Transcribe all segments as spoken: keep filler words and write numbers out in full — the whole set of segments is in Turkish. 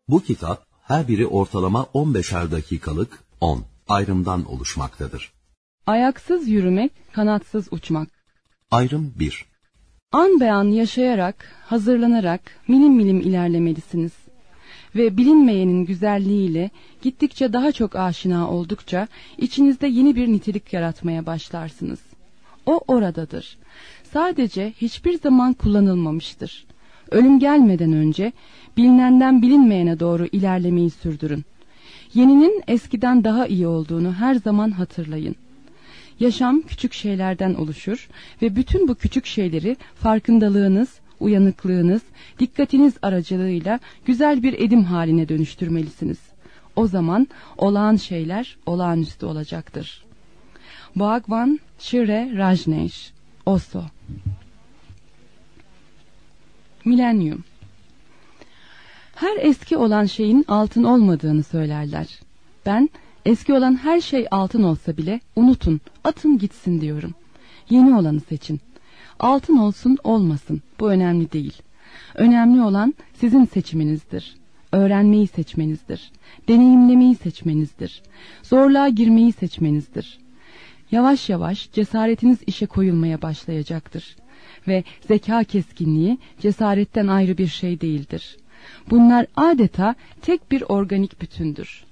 Bu kitap her biri ortalama on beşer dakikalık on ayrımdan oluşmaktadır. Ayaksız yürümek, kanatsız uçmak. Ayrım bir. An be an yaşayarak, hazırlanarak milim milim ilerlemelisiniz. Ve bilinmeyenin güzelliğiyle gittikçe daha çok aşina oldukça içinizde yeni bir nitelik yaratmaya başlarsınız. O oradadır. Sadece hiçbir zaman kullanılmamıştır. Ölüm gelmeden önce bilinenden bilinmeyene doğru ilerlemeyi sürdürün. Yeninin eskiden daha iyi olduğunu her zaman hatırlayın. Yaşam küçük şeylerden oluşur ve bütün bu küçük şeyleri farkındalığınız, uyanıklığınız, dikkatiniz aracılığıyla güzel bir edim haline dönüştürmelisiniz. O zaman olağan şeyler olağanüstü olacaktır. Bhagwan Shri Rajneesh, Oslo. Milenyum. Her eski olan şeyin altın olmadığını söylerler. Ben eski olan her şey altın olsa bile unutun, atın gitsin diyorum. Yeni olanı seçin. Altın olsun olmasın, bu önemli değil. Önemli olan sizin seçiminizdir. Öğrenmeyi seçmenizdir. Deneyimlemeyi seçmenizdir. Zorluğa girmeyi seçmenizdir. Yavaş yavaş cesaretiniz işe koyulmaya başlayacaktır. Ve zeka keskinliği cesaretten ayrı bir şey değildir. Bunlar adeta tek bir organik bütündür.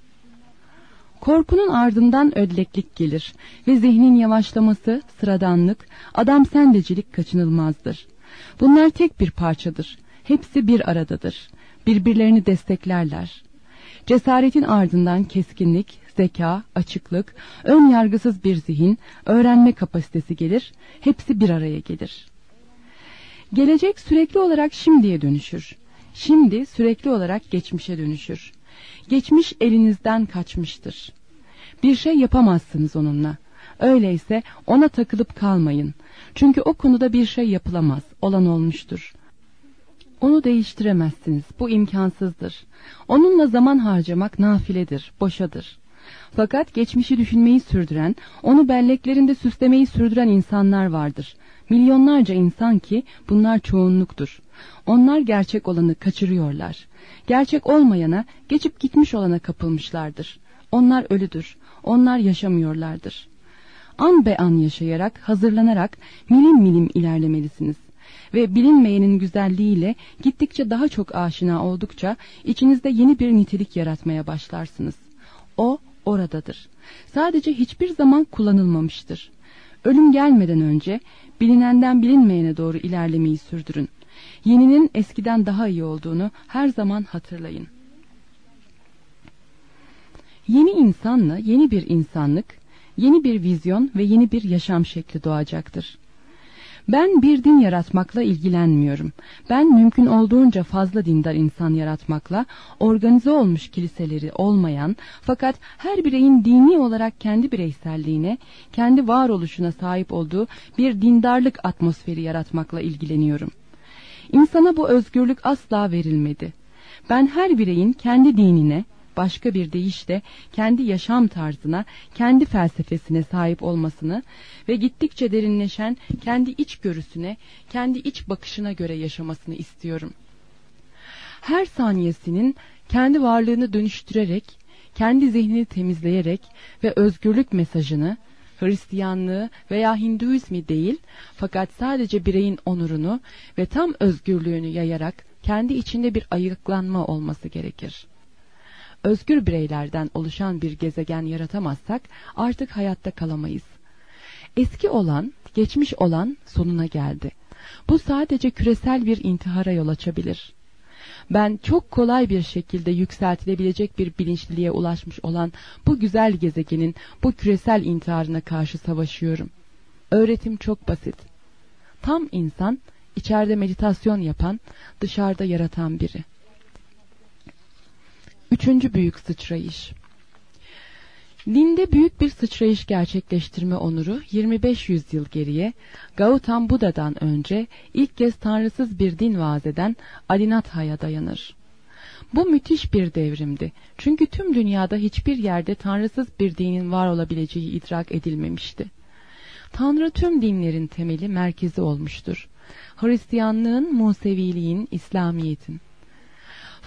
Korkunun ardından ödleklik gelir ve zihnin yavaşlaması, sıradanlık, adam sendecilik kaçınılmazdır. Bunlar tek bir parçadır. Hepsi bir aradadır. Birbirlerini desteklerler. Cesaretin ardından keskinlik, zeka, açıklık, ön yargısız bir zihin, öğrenme kapasitesi gelir. Hepsi bir araya gelir. Gelecek sürekli olarak şimdiye dönüşür. Şimdi sürekli olarak geçmişe dönüşür. Geçmiş elinizden kaçmıştır. Bir şey yapamazsınız onunla. Öyleyse ona takılıp kalmayın. Çünkü o konuda bir şey yapılamaz. Olan olmuştur. Onu değiştiremezsiniz. Bu imkansızdır. Onunla zaman harcamak nafiledir, boşadır. Fakat geçmişi düşünmeyi sürdüren, onu belleklerinde süslemeyi sürdüren insanlar vardır. Milyonlarca insan ki bunlar çoğunluktur. Onlar gerçek olanı kaçırıyorlar. Gerçek olmayana, geçip gitmiş olana kapılmışlardır. Onlar ölüdür. Onlar yaşamıyorlardır. An be an yaşayarak, hazırlanarak milim milim ilerlemelisiniz. Ve bilinmeyenin güzelliğiyle gittikçe daha çok aşina oldukça içinizde yeni bir nitelik yaratmaya başlarsınız. O oradadır. Sadece hiçbir zaman kullanılmamıştır. Ölüm gelmeden önce bilinenden bilinmeyene doğru ilerlemeyi sürdürün. Yeninin eskiden daha iyi olduğunu her zaman hatırlayın. Yeni insanla yeni bir insanlık, yeni bir vizyon ve yeni bir yaşam şekli doğacaktır. Ben bir din yaratmakla ilgilenmiyorum. Ben mümkün olduğunca fazla dindar insan yaratmakla, organize olmuş kiliseleri olmayan fakat her bireyin dini olarak kendi bireyselliğine, kendi varoluşuna sahip olduğu bir dindarlık atmosferi yaratmakla ilgileniyorum. İnsana bu özgürlük asla verilmedi. Ben her bireyin kendi dinine, başka bir deyişle kendi yaşam tarzına, kendi felsefesine sahip olmasını ve gittikçe derinleşen kendi içgörüsüne, kendi iç bakışına göre yaşamasını istiyorum. Her saniyesinin kendi varlığını dönüştürerek, kendi zihnini temizleyerek ve özgürlük mesajını, Hristiyanlığı veya Hinduizmi değil, fakat sadece bireyin onurunu ve tam özgürlüğünü yayarak kendi içinde bir ayıklanma olması gerekir. Özgür bireylerden oluşan bir gezegen yaratamazsak artık hayatta kalamayız. Eski olan, geçmiş olan sonuna geldi. Bu sadece küresel bir intihara yol açabilir. Ben çok kolay bir şekilde yükseltilebilecek bir bilinçliliğe ulaşmış olan bu güzel gezegenin bu küresel intiharına karşı savaşıyorum. Öğretim çok basit. Tam insan, içeride meditasyon yapan, dışarıda yaratan biri. Üçüncü büyük sıçrayış. Dinde büyük bir sıçrayış gerçekleştirme onuru yirmi beş yüzyıl geriye Gautam Buda'dan önce ilk kez tanrısız bir din vaaz eden Adinatha'ya dayanır. Bu müthiş bir devrimdi. Çünkü tüm dünyada hiçbir yerde tanrısız bir dinin var olabileceği idrak edilmemişti. Tanrı tüm dinlerin temeli, merkezi olmuştur. Hristiyanlığın, Museviliğin, İslamiyet'in.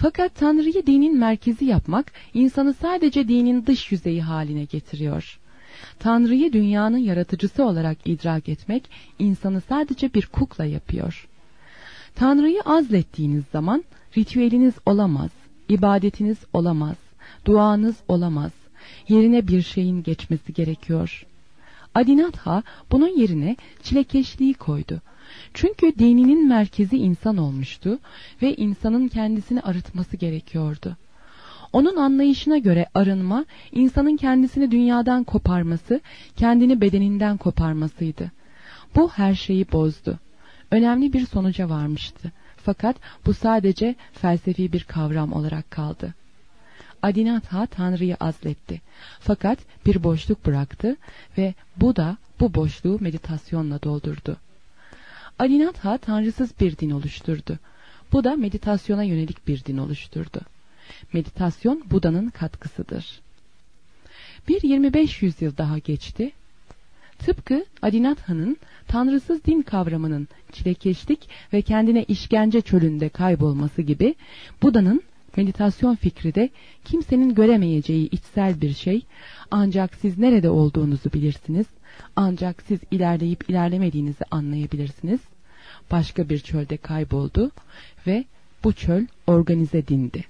Fakat Tanrı'yı dinin merkezi yapmak, insanı sadece dinin dış yüzeyi haline getiriyor. Tanrı'yı dünyanın yaratıcısı olarak idrak etmek, insanı sadece bir kukla yapıyor. Tanrı'yı azlettiğiniz zaman, ritüeliniz olamaz, ibadetiniz olamaz, duanız olamaz, yerine bir şeyin geçmesi gerekiyor. Adinatha bunun yerine çilekeşliği koydu. Çünkü dininin merkezi insan olmuştu ve insanın kendisini arıtması gerekiyordu. Onun anlayışına göre arınma, insanın kendisini dünyadan koparması, kendini bedeninden koparmasıydı. Bu her şeyi bozdu. Önemli bir sonuca varmıştı. Fakat bu sadece felsefi bir kavram olarak kaldı. Adinatha Tanrı'yı azletti. Fakat bir boşluk bıraktı ve bu da bu boşluğu meditasyonla doldurdu. Adinatha tanrısız bir din oluşturdu. Bu da meditasyona yönelik bir din oluşturdu. Meditasyon Buda'nın katkısıdır. Bir yirmi beş yüzyıl daha geçti. Tıpkı Adinatha'nın tanrısız din kavramının çilekeşlik ve kendine işkence çölünde kaybolması gibi, Buda'nın meditasyon fikri de kimsenin göremeyeceği içsel bir şey, ancak siz nerede olduğunuzu bilirsiniz, ancak siz ilerleyip ilerlemediğinizi anlayabilirsiniz, başka bir çölde kayboldu ve bu çöl organize dindi.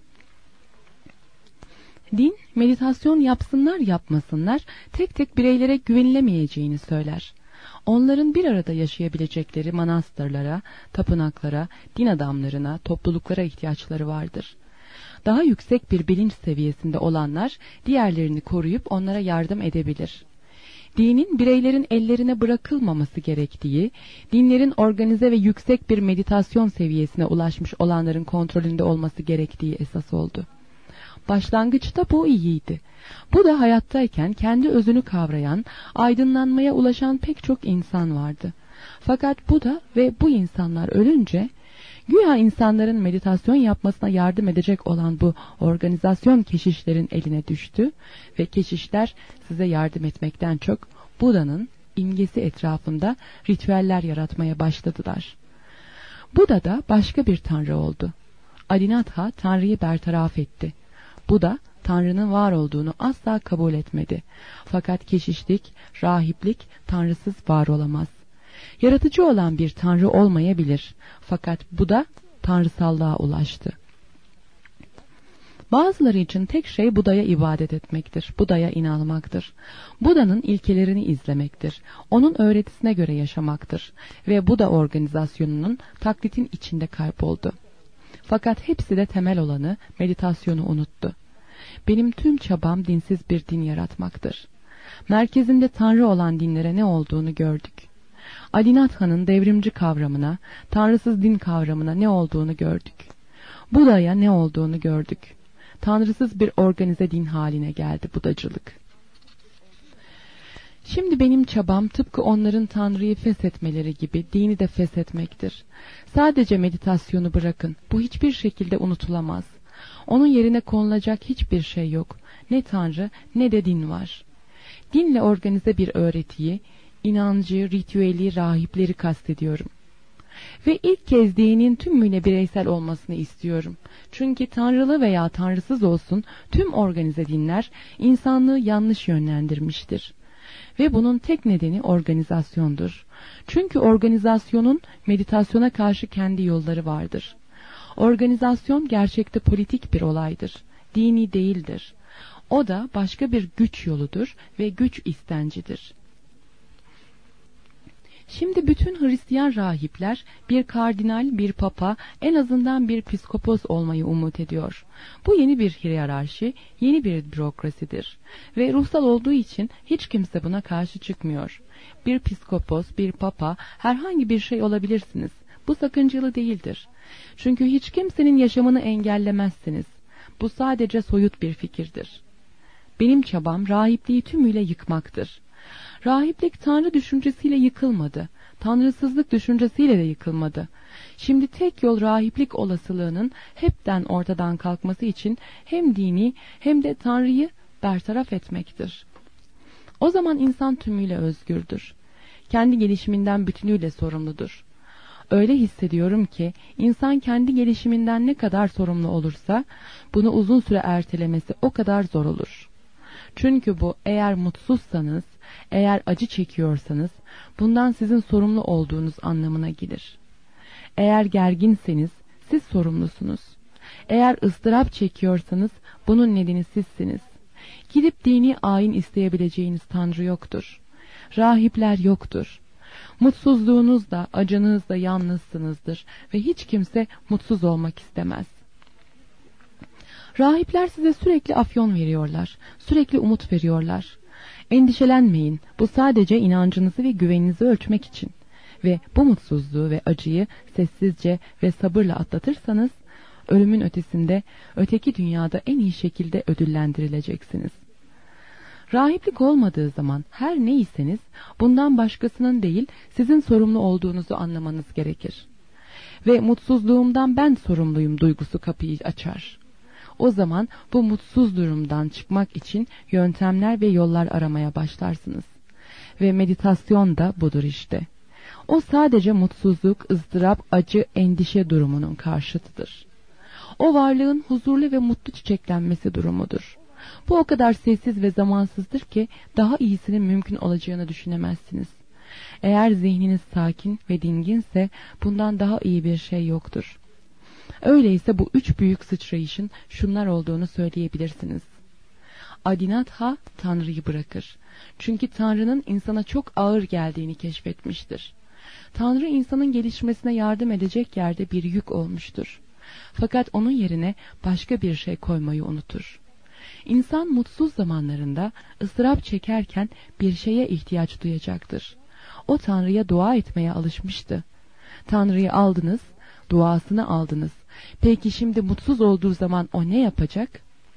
Din, meditasyon yapsınlar yapmasınlar, tek tek bireylere güvenilemeyeceğini söyler. Onların bir arada yaşayabilecekleri manastırlara, tapınaklara, din adamlarına, topluluklara ihtiyaçları vardır. Daha yüksek bir bilinç seviyesinde olanlar, diğerlerini koruyup onlara yardım edebilir. Dinin bireylerin ellerine bırakılmaması gerektiği, dinlerin organize ve yüksek bir meditasyon seviyesine ulaşmış olanların kontrolünde olması gerektiği esas oldu. Başlangıçta bu iyiydi. Bu da hayattayken kendi özünü kavrayan, aydınlanmaya ulaşan pek çok insan vardı. Fakat bu da ve bu insanlar ölünce, güya insanların meditasyon yapmasına yardım edecek olan bu organizasyon keşişlerin eline düştü ve keşişler size yardım etmekten çok Buda'nın imgesi etrafında ritüeller yaratmaya başladılar. Buda da başka bir tanrı oldu. Adinatha Tanrı'yı bertaraf etti. Buda Tanrı'nın var olduğunu asla kabul etmedi. Fakat keşişlik, rahiplik tanrısız var olamaz. Yaratıcı olan bir tanrı olmayabilir. Fakat Buda tanrısallığa ulaştı. Bazıları için tek şey Buda'ya ibadet etmektir, Buda'ya inanmaktır. Buda'nın ilkelerini izlemektir, onun öğretisine göre yaşamaktır ve Buda organizasyonunun taklitin içinde kayboldu. Fakat hepsi de temel olanı, meditasyonu unuttu. Benim tüm çabam dinsiz bir din yaratmaktır. Merkezinde Tanrı olan dinlere ne olduğunu gördük. Adinatha'nın devrimci kavramına, tanrısız din kavramına ne olduğunu gördük. Buda'ya ne olduğunu gördük. Tanrısız bir organize din haline geldi Budacılık. Şimdi benim çabam tıpkı onların Tanrı'yı feshetmeleri gibi dini de feshetmektir. Sadece meditasyonu bırakın. Bu hiçbir şekilde unutulamaz. Onun yerine konulacak hiçbir şey yok. Ne Tanrı ne de din var. Dinle organize bir öğretiyi, inancı, ritüeli, rahipleri kastediyorum. Ve ilk kez dinin tümüyle bireysel olmasını istiyorum. Çünkü tanrılı veya tanrısız olsun tüm organize dinler insanlığı yanlış yönlendirmiştir. Ve bunun tek nedeni organizasyondur. Çünkü organizasyonun meditasyona karşı kendi yolları vardır. Organizasyon gerçekte politik bir olaydır. Dini değildir. O da başka bir güç yoludur ve güç istencidir. Şimdi bütün Hristiyan rahipler bir kardinal, bir papa, en azından bir piskopos olmayı umut ediyor. Bu yeni bir hiyerarşi, yeni bir bürokrasidir. Ve ruhsal olduğu için hiç kimse buna karşı çıkmıyor. Bir piskopos, bir papa, herhangi bir şey olabilirsiniz. Bu sakıncalı değildir. Çünkü hiç kimsenin yaşamını engellemezsiniz. Bu sadece soyut bir fikirdir. Benim çabam rahipliği tümüyle yıkmaktır. Rahiplik Tanrı düşüncesiyle yıkılmadı. Tanrısızlık düşüncesiyle de yıkılmadı. Şimdi tek yol rahiplik olasılığının hepten ortadan kalkması için hem dini hem de Tanrı'yı bertaraf etmektir. O zaman insan tümüyle özgürdür. Kendi gelişiminden bütünüyle sorumludur. Öyle hissediyorum ki insan kendi gelişiminden ne kadar sorumlu olursa bunu uzun süre ertelemesi o kadar zor olur. Çünkü bu eğer mutsuzsanız, eğer acı çekiyorsanız bundan sizin sorumlu olduğunuz anlamına gelir. Eğer gerginseniz siz sorumlusunuz. Eğer ıstırap çekiyorsanız bunun nedeni sizsiniz. Gidip dini ayin isteyebileceğiniz Tanrı yoktur. Rahipler yoktur. Mutsuzluğunuzda, acınızda yalnızsınızdır ve hiç kimse mutsuz olmak istemez. Rahipler size sürekli afyon veriyorlar, sürekli umut veriyorlar. Endişelenmeyin, bu sadece inancınızı ve güveninizi ölçmek için. Ve bu mutsuzluğu ve acıyı sessizce ve sabırla atlatırsanız, ölümün ötesinde, öteki dünyada en iyi şekilde ödüllendirileceksiniz. Rahiplik olmadığı zaman her neyseniz bundan başkasının değil sizin sorumlu olduğunuzu anlamanız gerekir. Ve mutsuzluğumdan ben sorumluyum duygusu kapıyı açar. O zaman bu mutsuz durumdan çıkmak için yöntemler ve yollar aramaya başlarsınız. Ve meditasyon da budur işte. O sadece mutsuzluk, ızdırap, acı, endişe durumunun karşıtıdır. O varlığın huzurlu ve mutlu çiçeklenmesi durumudur. Bu o kadar sessiz ve zamansızdır ki daha iyisinin mümkün olacağını düşünemezsiniz. Eğer zihniniz sakin ve dinginse bundan daha iyi bir şey yoktur. Öyleyse bu üç büyük sıçrayışın şunlar olduğunu söyleyebilirsiniz. Adinatha Tanrı'yı bırakır. Çünkü Tanrı'nın insana çok ağır geldiğini keşfetmiştir. Tanrı insanın gelişmesine yardım edecek yerde bir yük olmuştur. Fakat onun yerine başka bir şey koymayı unutur. İnsan mutsuz zamanlarında ıstırap çekerken bir şeye ihtiyaç duyacaktır. O Tanrı'ya dua etmeye alışmıştı. Tanrı'yı aldınız, duasını aldınız. Peki şimdi mutsuz olduğu zaman o ne yapacak?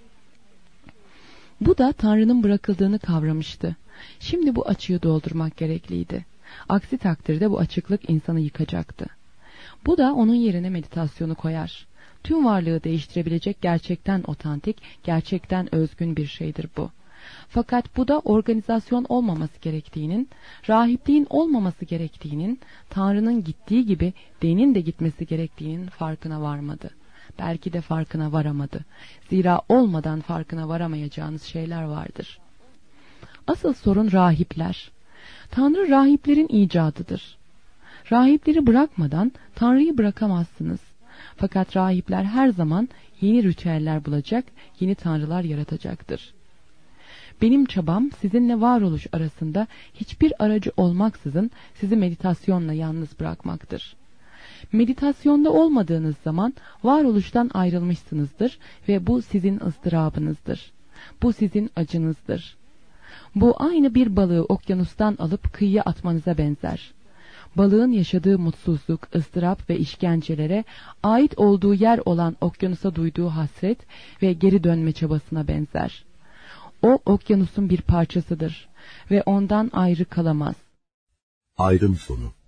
Bu da Tanrı'nın bırakıldığını kavramıştı. Şimdi bu açığı doldurmak gerekliydi. Aksi takdirde bu açıklık insanı yıkacaktı. Bu da onun yerine meditasyonu koyar. Tüm varlığı değiştirebilecek gerçekten otantik, gerçekten özgün bir şeydir bu. Fakat bu da organizasyon olmaması gerektiğinin, rahipliğin olmaması gerektiğinin, Tanrı'nın gittiği gibi dinin de gitmesi gerektiğinin farkına varmadı. Belki de farkına varamadı. Zira olmadan farkına varamayacağınız şeyler vardır. Asıl sorun rahipler. Tanrı rahiplerin icadıdır. Rahipleri bırakmadan Tanrı'yı bırakamazsınız. Fakat rahipler her zaman yeni ritüeller bulacak, yeni tanrılar yaratacaktır. Benim çabam sizinle varoluş arasında hiçbir aracı olmaksızın sizi meditasyonla yalnız bırakmaktır. Meditasyonda olmadığınız zaman varoluştan ayrılmışsınızdır ve bu sizin ızdırabınızdır. Bu sizin acınızdır. Bu aynı bir balığı okyanustan alıp kıyıya atmanıza benzer. Balığın yaşadığı mutsuzluk, ızdırap ve işkencelere ait olduğu yer olan okyanusa duyduğu hasret ve geri dönme çabasına benzer. O okyanusun bir parçasıdır ve ondan ayrı kalamaz. Ayrım sonu.